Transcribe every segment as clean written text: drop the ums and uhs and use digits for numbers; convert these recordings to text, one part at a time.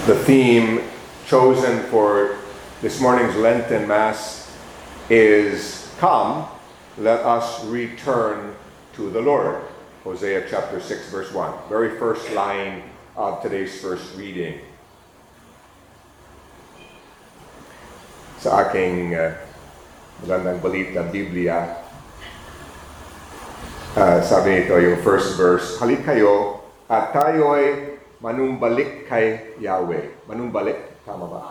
The theme chosen for this morning's Lenten Mass is "Come, let us return to the Lord." Hosea chapter 6 verse 1. Very first line of today's first reading. Sa aking magandang balita Biblia, sabi nito yung first verse, "Halik kayo at tayo'y manumbalik kay Yahweh." Manumbalik? Tama ba?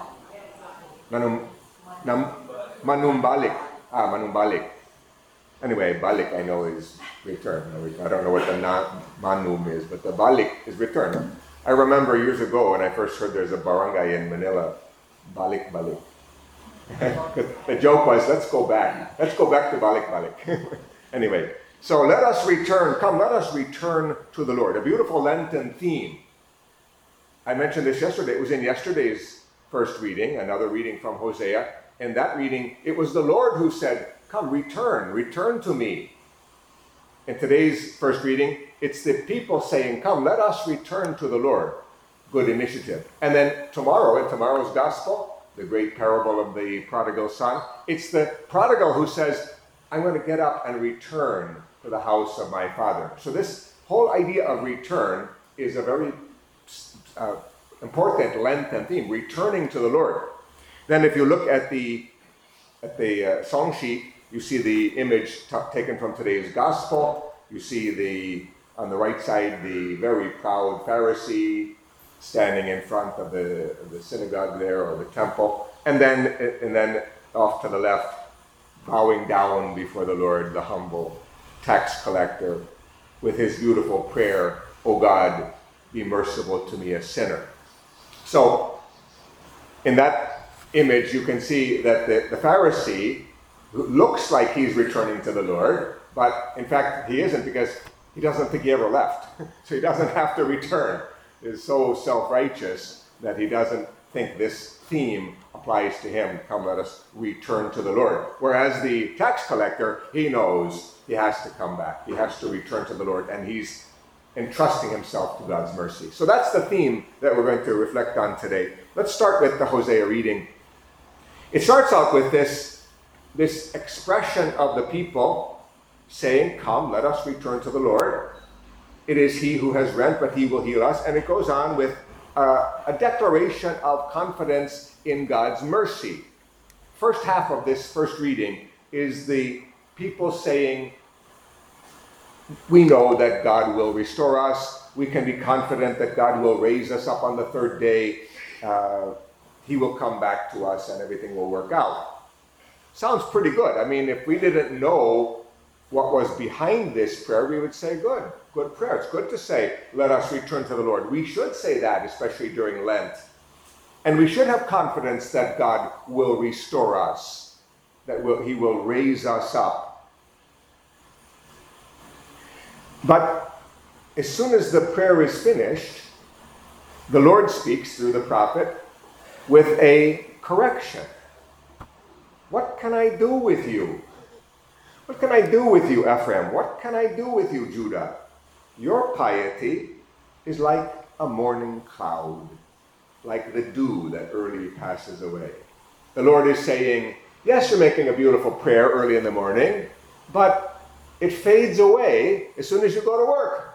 Manumbalik. Manumbalik. Anyway, balik I know is return. I don't know what the manum is, but the balik is return. I remember years ago when I first heard there's a barangay in Manila, balik. The joke was, let's go back to balik. Anyway, so let us return, let us return to the Lord. A beautiful Lenten theme. I mentioned this yesterday. It was in yesterday's first reading, another reading from Hosea. In that reading, it was the Lord who said, "Come, return to me." In today's first reading, it's the people saying, "Come, let us return to the Lord." Good initiative. And then tomorrow, in tomorrow's gospel, the great parable of the prodigal son, it's the prodigal who says, "I'm going to get up and return to the house of my father." So this whole idea of return is a very important Lenten theme, returning to the Lord. Then if you look at the song sheet, you see the image taken from today's gospel. You see on the right side the very proud Pharisee standing in front of the synagogue there, or the temple, and then off to the left, bowing down before the Lord, the humble tax collector with his beautiful prayer, "O God, be merciful to me, a sinner." So in that image you can see that the Pharisee looks like he's returning to the Lord, but in fact he isn't, because he doesn't think he ever left. So he doesn't have to return. He's so self-righteous that he doesn't think this theme applies to him. Come, let us return to the Lord. Whereas the tax collector, he knows he has to come back. He has to return to the Lord, and he's entrusting himself to God's mercy. So that's the theme that we're going to reflect on today. Let's start with the Hosea reading. It starts out with this expression of the people saying, "Come, let us return to the Lord. It is He who has rent, but He will heal us." And it goes on with a declaration of confidence in God's mercy. First half of this first reading is the people saying, "We know that God will restore us. We can be confident that God will raise us up on the third day. He will come back to us and everything will work out." Sounds pretty good. I mean, if we didn't know what was behind this prayer, we would say, good prayer. It's good to say, "Let us return to the Lord." We should say that, especially during Lent. And we should have confidence that God will restore us, that He will raise us up. But as soon as the prayer is finished, the Lord speaks through the prophet with a correction. "What can I do with you? What can I do with you, Ephraim? What can I do with you, Judah? Your piety is like a morning cloud, like the dew that early passes away." The Lord is saying, yes, you're making a beautiful prayer early in the morning, but it fades away as soon as you go to work.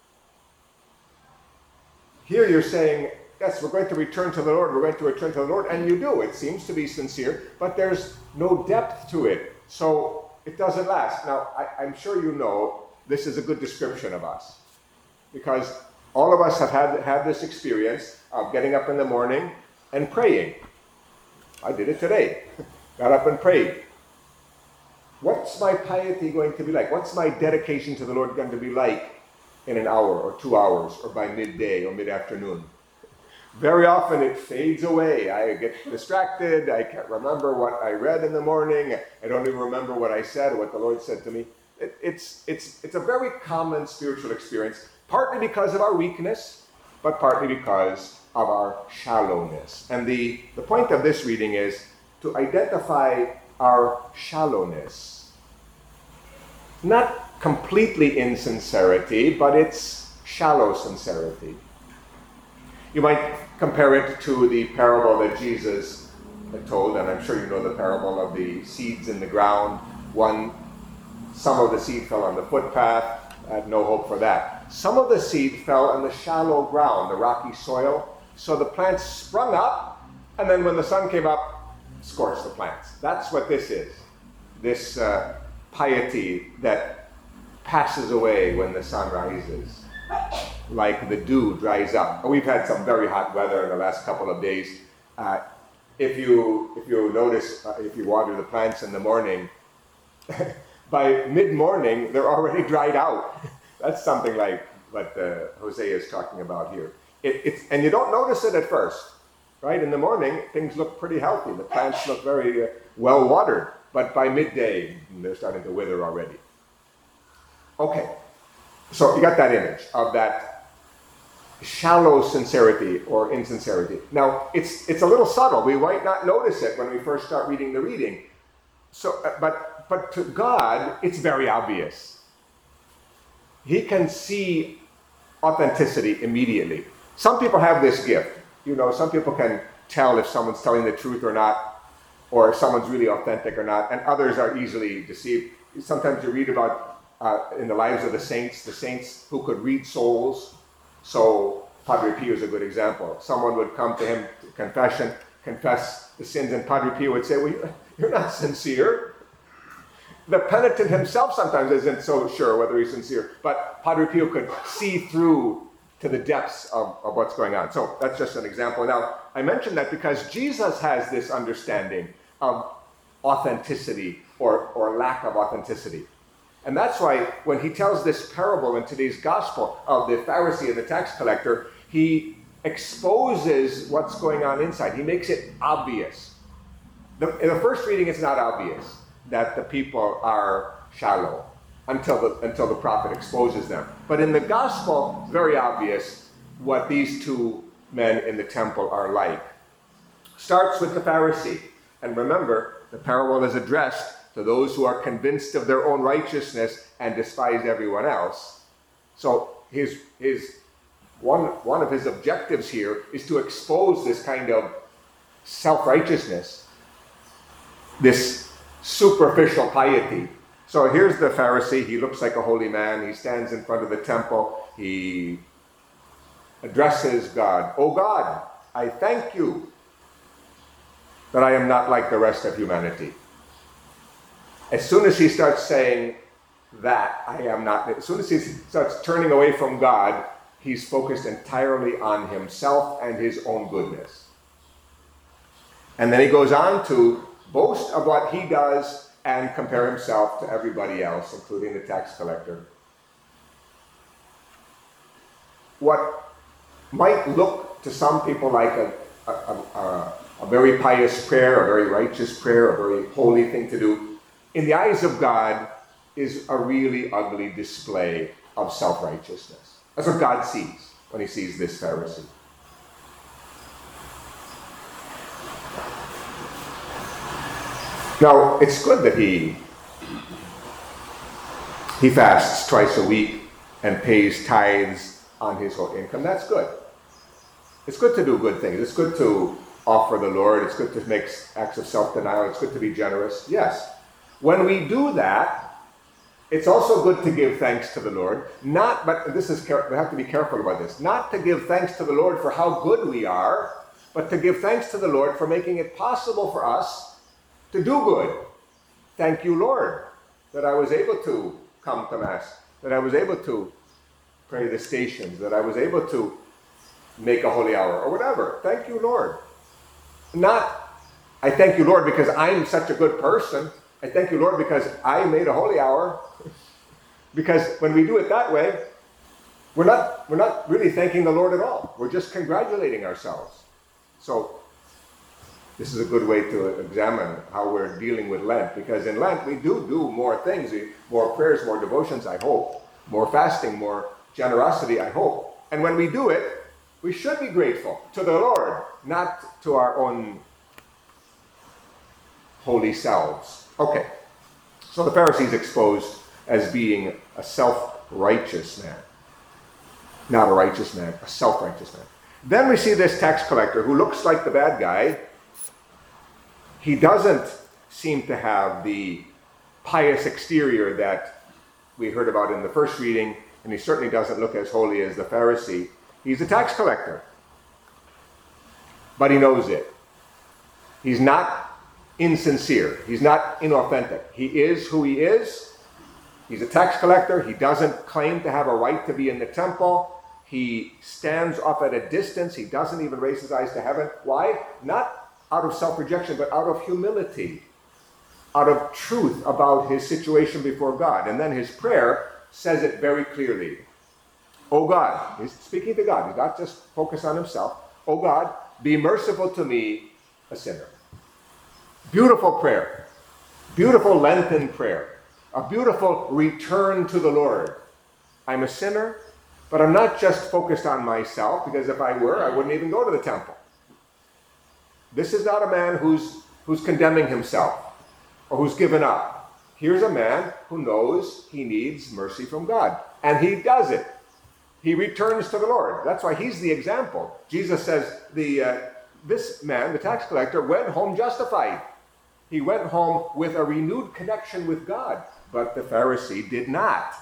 Here you're saying, yes, we're going to return to the Lord, and you do. It seems to be sincere, but there's no depth to it, so it doesn't last. Now, I'm sure you know this is a good description of us, because all of us have had this experience of getting up in the morning and praying. I did it today. Got up and prayed. What's my piety going to be like? What's my dedication to the Lord going to be like in an hour or 2 hours or by midday or mid-afternoon? Very often it fades away. I get distracted. I can't remember what I read in the morning. I don't even remember what I said or what the Lord said to me. It's a very common spiritual experience, partly because of our weakness, but partly because of our shallowness. And the point of this reading is to identify our shallowness. Not completely insincerity, but it's shallow sincerity. You might compare it to the parable that Jesus had told, and I'm sure you know the parable of the seeds in the ground. Some of the seed fell on the footpath, had no hope for that. Some of the seed fell on the shallow ground, the rocky soil, so the plants sprung up, and then when the sun came up, scorched the plants. That's what this is. This piety that passes away when the sun rises, like the dew dries up. We've had some very hot weather in the last couple of days. If you notice, if you water the plants in the morning, by mid-morning they're already dried out. That's something like what Hosea is talking about here. And you don't notice it at first, right? In the morning things look pretty healthy. The plants look very well watered, but by midday they're starting to wither already. Okay, so you got that image of that shallow sincerity or insincerity. Now, it's a little subtle. We might not notice it when we first start reading the reading. So, but to God, it's very obvious. He can see authenticity immediately. Some people have this gift. You know, some people can tell if someone's telling the truth or not, or if someone's really authentic or not, and others are easily deceived. Sometimes you read about in the lives of the saints who could read souls. So Padre Pio is a good example. Someone would come to him to confession, confess the sins, and Padre Pio would say, well, you're not sincere. The penitent himself sometimes isn't so sure whether he's sincere, but Padre Pio could see through to the depths of what's going on. So that's just an example. Now, I mention that because Jesus has this understanding of authenticity or lack of authenticity. And that's why when he tells this parable in today's gospel of the Pharisee and the tax collector, he exposes what's going on inside. He makes it obvious. In the first reading, it's not obvious that the people are shallow until the prophet exposes them. But in the gospel, it's very obvious what these two men in the temple are like. Starts with the Pharisee. And remember, the parable is addressed to those who are convinced of their own righteousness and despise everyone else. So one of his objectives here is to expose this kind of self-righteousness, this superficial piety. So here's the Pharisee. He looks like a holy man. He stands in front of the temple. He addresses God. Oh God, I thank you that I am not like the rest of humanity. As soon as he starts saying that, I am not, as soon as he starts turning away from God, he's focused entirely on himself and his own goodness. And then he goes on to boast of what he does and compare himself to everybody else, including the tax collector. What might look to some people like a very pious prayer, a very righteous prayer, a very holy thing to do, in the eyes of God is a really ugly display of self-righteousness. That's what God sees when he sees this Pharisee. Now, it's good that he fasts twice a week and pays tithes on his whole income. That's good. It's good to do good things. It's good to offer the Lord. It's good to make acts of self-denial. It's good to be generous. Yes. When we do that, it's also good to give thanks to the Lord. We have to be careful about this. Not to give thanks to the Lord for how good we are, but to give thanks to the Lord for making it possible for us to do good. Thank you, Lord, that I was able to come to Mass, that I was able to pray the stations, that I was able to make a holy hour, or whatever. Thank you, Lord. Not, I thank you, Lord, because I'm such a good person. I thank you, Lord, because I made a holy hour. Because when we do it that way, we're not really thanking the Lord at all. We're just congratulating ourselves. So this is a good way to examine how we're dealing with Lent, because in Lent we do more things, more prayers, more devotions, I hope, more fasting, more generosity, I hope. And when we do it, we should be grateful to the Lord, not to our own holy selves. Okay, so the Pharisee is exposed as being a self-righteous man. Not a righteous man, a self-righteous man. Then we see this tax collector who looks like the bad guy. He doesn't seem to have the pious exterior that we heard about in the first reading, and he certainly doesn't look as holy as the Pharisee. He's a tax collector, but he knows it. He's not insincere. He's not inauthentic. He is who he is. He's a tax collector. He doesn't claim to have a right to be in the temple. He stands off at a distance. He doesn't even raise his eyes to heaven. Why? Not out of self-rejection, but out of humility, out of truth about his situation before God. And then his prayer says it very clearly. Oh God, he's speaking to God. He's not just focused on himself. Oh God, be merciful to me, a sinner. Beautiful prayer. Beautiful Lenten prayer. A beautiful return to the Lord. I'm a sinner, but I'm not just focused on myself, because if I were, I wouldn't even go to the temple. This is not a man who's condemning himself or who's given up. Here's a man who knows he needs mercy from God, and he does it. He returns to the Lord. That's why he's the example. Jesus says this man, the tax collector, went home justified. He went home with a renewed connection with God, but the Pharisee did not.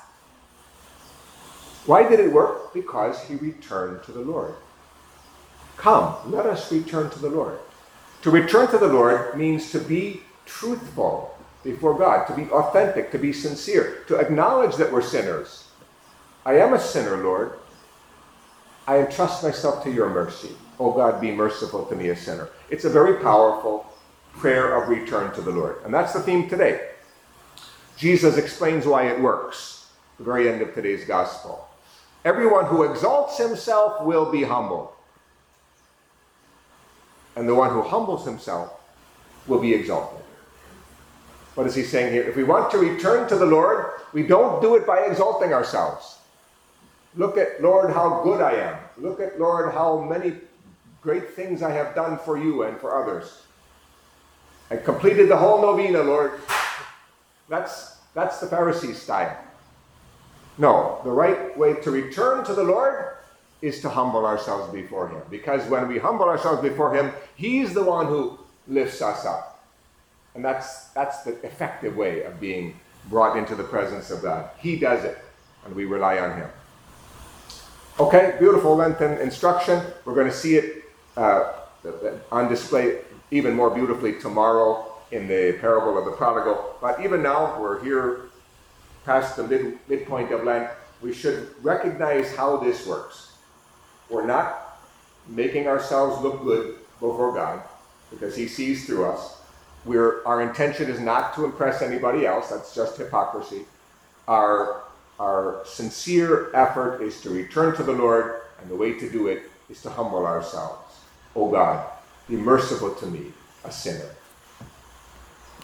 Why did it work? Because he returned to the Lord. Come, let us return to the Lord. To return to the Lord means to be truthful before God, to be authentic, to be sincere, to acknowledge that we're sinners. I am a sinner, Lord. I entrust myself to your mercy. Oh God, be merciful to me, a sinner. It's a very powerful prayer of return to the Lord. And that's the theme today. Jesus explains why it works, the very end of today's gospel. Everyone who exalts himself will be humbled. And the one who humbles himself will be exalted. What is he saying here? If we want to return to the Lord, we don't do it by exalting ourselves. Look at, Lord, how good I am. Look at, Lord, how many great things I have done for you and for others. I completed the whole novena, Lord. That's the Pharisee style. No, the right way to return to the Lord is to humble ourselves before him. Because when we humble ourselves before him, he's the one who lifts us up. And that's the effective way of being brought into the presence of God. He does it, and we rely on him. Okay, beautiful Lenten instruction. We're going to see it on display even more beautifully tomorrow in the parable of the prodigal. But even now, we're here past the midpoint of Lent. We should recognize how this works. We're not making ourselves look good before God, because he sees through us. Our intention is not to impress anybody else. That's just hypocrisy. Our sincere effort is to return to the Lord, and the way to do it is to humble ourselves. Oh God, be merciful to me, a sinner.